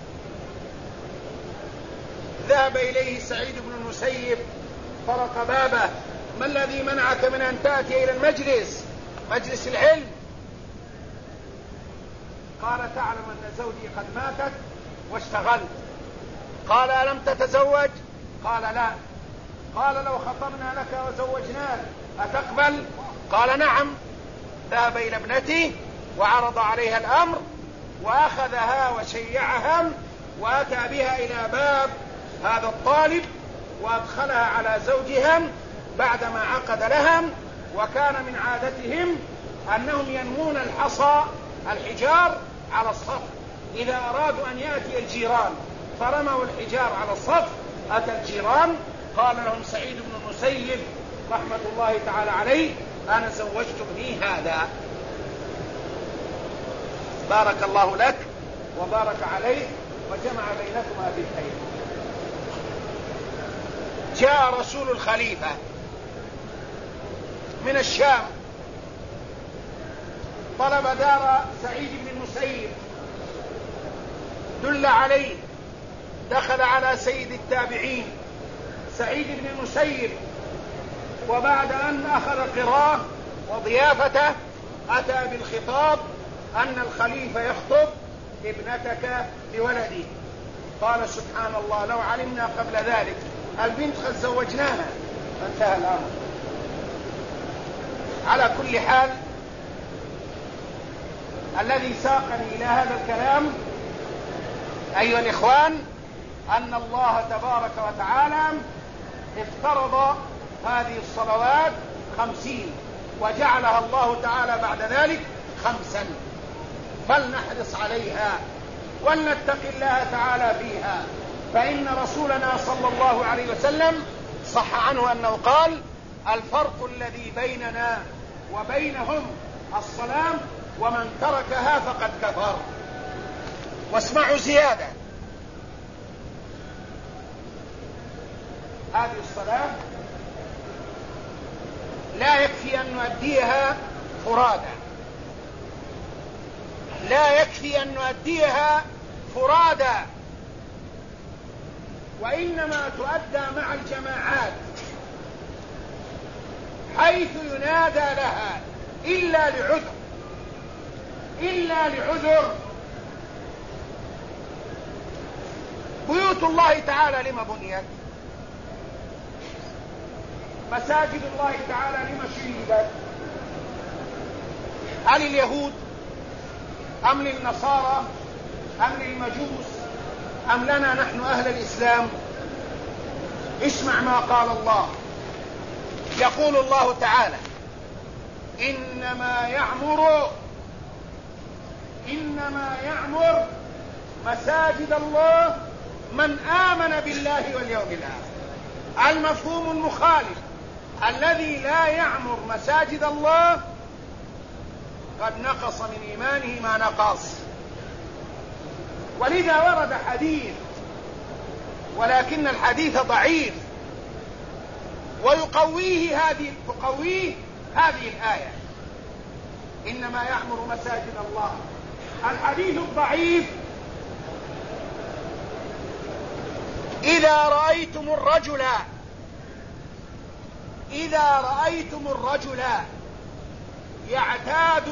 ذهب إليه سعيد بن المسيب طرق بابه: ما الذي منعك من أن تأتي إلى مجلس العلم؟ قال: تعلم أن زوجي قد ماتت واشتغلت. قال: ألم تتزوج؟ قال: لا. قال: لو خطبنا لك وزوجناك أتقبل؟ قال: نعم. ذهب إلى ابنته وعرض عليها الأمر، وأخذها وشيعها وأتى بها إلى باب هذا الطالب وأدخلها على زوجها بعدما عقد لها. وكان من عادتهم أنهم ينمون الحجار على الصف، إذا أرادوا أن يأتي الجيران فرموا الحجار على الصف، أتى الجيران، قال لهم سعيد بن المسيب رحمة الله تعالى عليه: أنا زوجت ابني هذا، بارك الله لك وبارك عليك وجمع بينكما بالخير. جاء رسول الخليفة من الشام، طلب دار سعيد بن المسيب، دل عليه، دخل على سيد التابعين سعيد بن المسيب، وبعد أن أخذ قراه وضيافته أتى بالخطاب أن الخليفة يخطب ابنتك بولدي. قال: سبحان الله، لو علمنا قبل ذلك البنت قد زوجناها، فانتهى الأمر. على كل حال، الذي ساقني إلى هذا الكلام أيها الإخوان أن الله تبارك وتعالى افترض هذه الصلوات 50، وجعلها الله تعالى بعد ذلك 5، فلنحرص عليها ولنتق الله تعالى فيها. فإن رسولنا صلى الله عليه وسلم صح عنه أنه قال: الفرق الذي بيننا وبينهم الصلاة، ومن تركها فقد كفر. واسمعوا زيادة: هذه الصلاة لا يكفي أن نؤديها فرادى، لا يكفي أن نؤديها فرادى، وإنما تؤدى مع الجماعات، حيث ينادى لها إلا لعذر. بيوت الله تعالى لما بنيت؟ مساجد الله تعالى لما شيدت؟ هل اليهود أم للنصارى أم للمجوس أم لنا نحن أهل الإسلام؟ اسمع ما قال الله. يقول الله تعالى: إنما يعمر مساجد الله من آمن بالله واليوم الآخر. المفهوم المخالف الذي لا يعمر مساجد الله قد نقص من إيمانه ما نقص. ولذا ورد حديث، ولكن الحديث ضعيف، ويقويه هذه الآية: إنما يعمر مساجد الله. الحديث الضعيف: إذا رأيتم الرجل يعتاد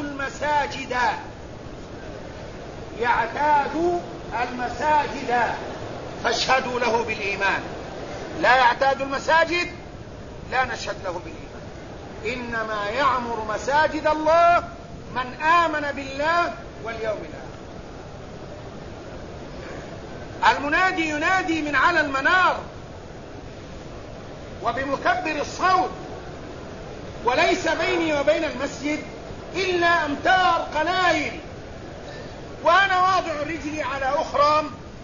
المساجد فاشهدوا له بالإيمان. لا يعتاد المساجد لا نشهد له بالإيمان. إنما يعمر مساجد الله من آمن بالله واليوم الآخر. المنادي ينادي من على المنار وبمكبر الصوت، وليس بيني وبين المسجد إلا أمتار قلائل، وأنا واضع رجلي على أخرى،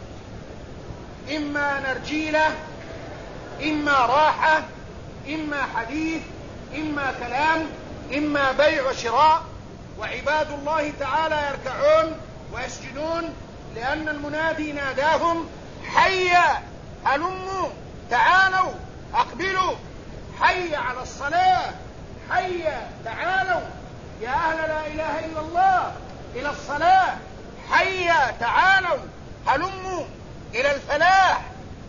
إما نرجيلة، إما راحة، إما حديث، إما كلام، إما بيع وشراء. وعباد الله تعالى يركعون ويسجدون لأن المنادي ناداهم: حيا هلموا تعالوا أقبلوا، حي على الصلاة، حيا تعالوا يا أهل لا إله إلا الله إلى الصلاة، حيا تعالوا هلموا إلى الفلاح.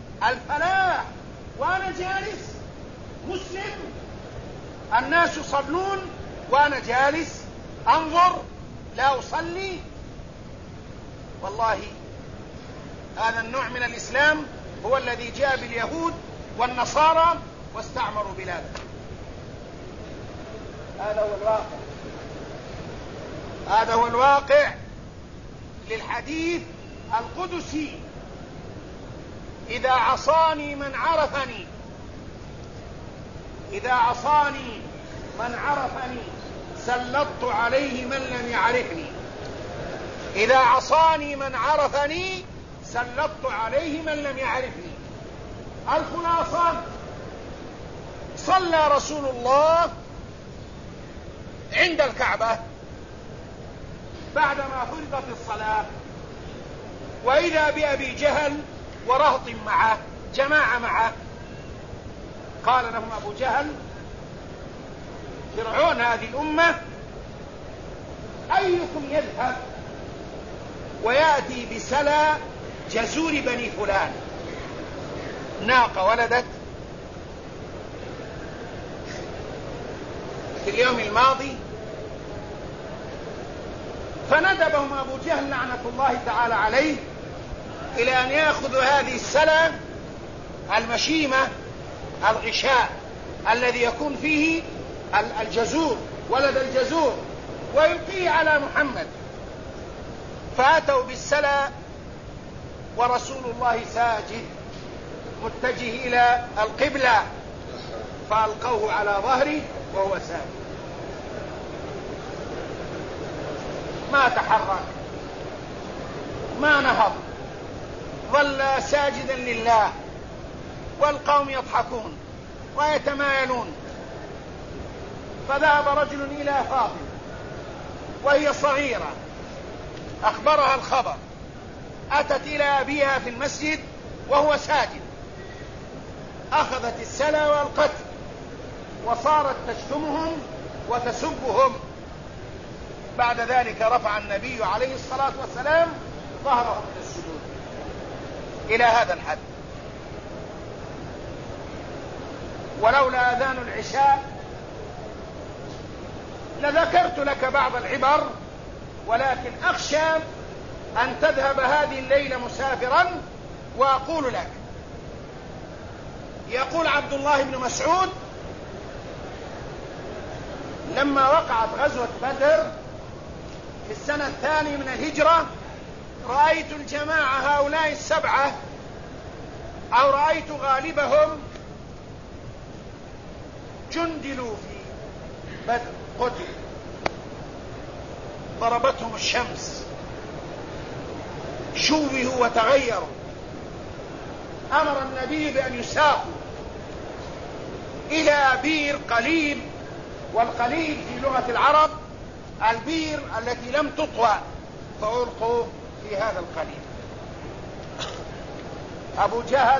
وأنا جالس مسلم، الناس يصلون وأنا جالس أنظر لا أصلي. والله هذا النوع من الإسلام هو الذي جاء باليهود والنصارى واستعمروا بلاده. هذا هو الواقع للحديث القدسي: إذا عصاني من عرفني سلطت عليه من لم يعرفني. إذا عصاني من عرفني سلطت عليه من لم يعرفني. الخلاصة: صلى رسول الله عند الكعبة بعدما فرضت الصلاة، وإذا بأبي جهل ورهط معه، جماعة معه. قال لهم أبو جهل فرعون هذه الأمة: أيكم يذهب ويأتي بسلى جزور بني فلان؟ ناقة ولدت في اليوم الماضي، فندبهم أبو جهل لعنة الله تعالى عليه إلى أن يأخذوا هذه السلى المشيمة الغشاء الذي يكون فيه الجزور، ولد الجزور، ويلقيه على محمد. فأتوا بالسلى ورسول الله ساجد متجه إلى القبلة، فألقوه على ظهره وهو ساجد، ما تحرك ما نهض، ظل ساجدا لله، والقوم يضحكون ويتمايلون. فذهب رجل إلى فاطمة وهي صغيرة، أخبرها الخبر، أتت إلى أبيها في المسجد وهو ساجد، أخذت السلى والقتل، وصارت تشتمهم وتسبهم. بعد ذلك رفع النبي عليه الصلاة والسلام ظهره من السجود إلى هذا الحد. ولولا أذان العشاء لذكرت لك بعض العبر، ولكن أخشى أن تذهب هذه الليلة مسافرا وأقول لك. يقول عبد الله بن مسعود: لما وقعت غزوة بدر في السنة الثانية من الهجرة، رأيت الجماعة هؤلاء السبعة، أو رأيت غالبهم، جندلوا في بدر، قتل، ضربتهم الشمس، شوهوا وتغيروا. أمر النبي بأن يساقوا إلى بير قليب، والقليب في لغة العرب البير التي لم تطوى، فألقوا في هذا القليب. أبو جهل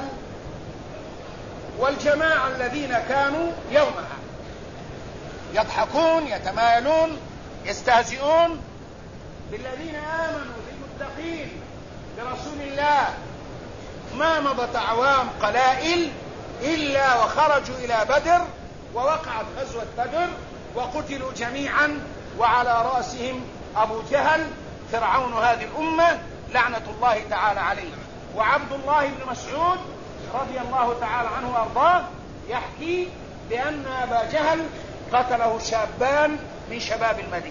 والجماعة الذين كانوا يومها يضحكون يتمايلون يستهزئون بالذين آمنوا بالمتقين برسول الله، ما مضت أعوام قلائل إلا وخرجوا إلى بدر، ووقعت غزوة بدر وقتلوا جميعا، وعلى رأسهم أبو جهل فرعون هذه الأمة لعنة الله تعالى عليه. وعبد الله بن مسعود رضي الله تعالى عنه وأرضاه يحكي بأن أبا جهل قتله شابان من شباب المدينة،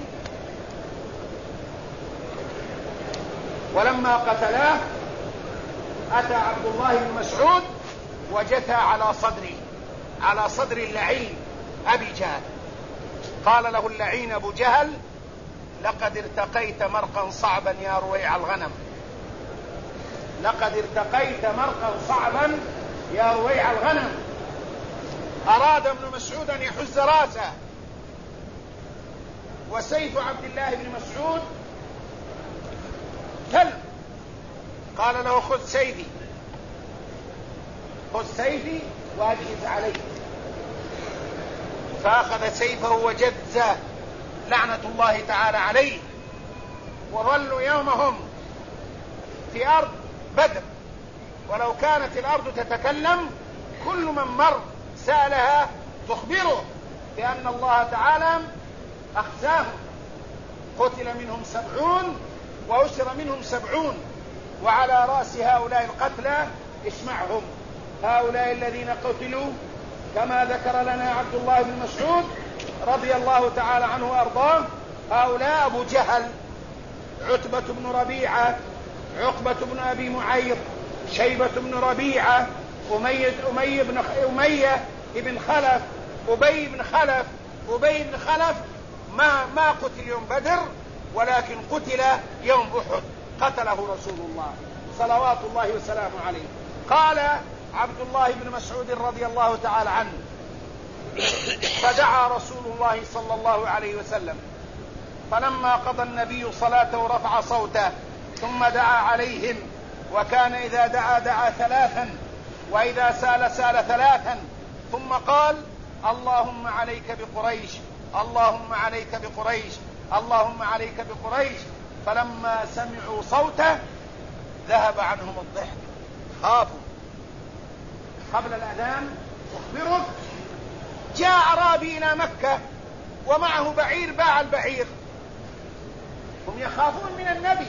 ولما قتلاه أتى عبد الله بن مسعود وجثى على صدر اللعين أبي جهل. قال له اللعين أبو جهل: لقد ارتقيت مرقا صعبا يا رويع الغنم، لقد ارتقيت مرقا صعبا يا رويع الغنم. أراد ابن مسعود أن يحز راسه، وسيف عبد الله بن مسعود كلب. قال له: خذ سيفي واجهز عليه. فأخذ سيفه وجزه لعنة الله تعالى عليه. وظلوا يومهم في أرض بدر، ولو كانت الأرض تتكلم كل من مر سألها تخبره بأن الله تعالى أخزاهم. قتل منهم 70 وأسر منهم 70، وعلى رأس هؤلاء القتلى اسمعهم: هؤلاء الذين قتلوا كما ذكر لنا عبد الله بن مسعود رضي الله تعالى عنه وأرضاه، هؤلاء أبو جهل، عتبة بن ربيعة، عقبة بن أبي معيط، شيبة بن ربيعة، أمية بن خلف، أبي بن خلف ما قتل يوم بدر، ولكن قتل يوم أحد، قتله رسول الله صلوات الله وسلامه عليه. قال عبد الله بن مسعود رضي الله تعالى عنه: فدعا رسول الله صلى الله عليه وسلم، فلما قضى النبي صلاته رفع صوته ثم دعا عليهم، وكان إذا دعا 3، وإذا سال 3، ثم قال: اللهم عليك بقريش، اللهم عليك بقريش، اللهم عليك بقريش. فلما سمعوا صوته ذهب عنهم الضحك، خافوا. قبل الأذان أخبرك جاء أعرابي إلى مكة ومعه بعير، باع البعير، هم يخافون من النبي.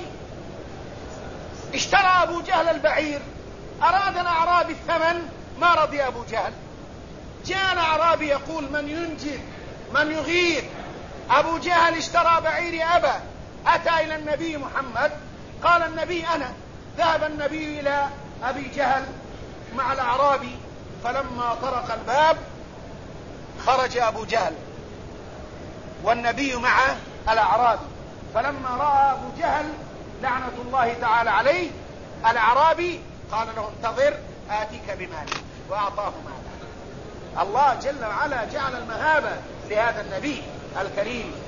اشترى أبو جهل البعير، أراد الأعرابي الثمن، ما رضي أبو جهل. جاء الأعرابي يقول: من ينجد، من يغير. أبو جهل اشترى بعيري أبا، أتى إلى النبي محمد، قال النبي أنا. ذهب النبي إلى أبي جهل مع الأعرابي، فلما طرق الباب خرج أبو جهل والنبي مع الأعرابي. فلما رأى أبو جهل لعنة الله تعالى عليه الأعرابي، قال له: انتظر آتيك بمال، وأعطاه مالا. الله جل وعلا جعل المهابة لهذا النبي الكريم